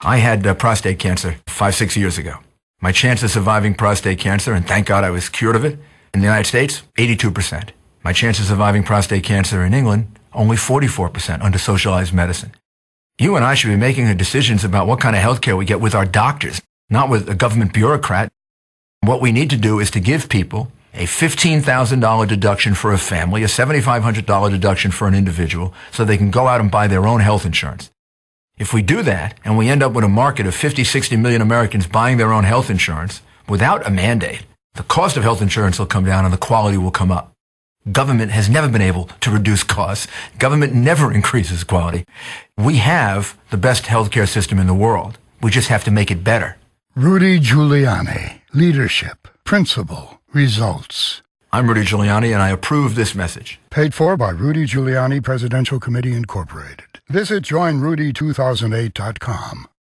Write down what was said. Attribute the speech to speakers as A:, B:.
A: I had prostate cancer 5-6 years ago. My chance of surviving prostate cancer, and thank God I was cured of it, in the United States, 82%. My chance of surviving prostate cancer in England, only 44% under socialized medicine. You and I should be making decisions about what kind of health care we get with our doctors, not with a government bureaucrat. What we need to do is to give people a $15,000 deduction for a family, a $7,500 deduction for an individual, so they can go out and buy their own health insurance. If we do that, and we end up with a market of 50, 60 million Americans buying their own health insurance without a mandate, the cost of health insurance will come down and the quality will come up. Government has never been able to reduce costs. Government never increases quality. We have the best healthcare system in the world. We just have to make it better.
B: Rudy Giuliani. Leadership. Principle. Results.
A: I'm Rudy Giuliani, and I approve this message.
B: Paid for by Rudy Giuliani Presidential Committee, Incorporated. Visit joinrudy2008.com.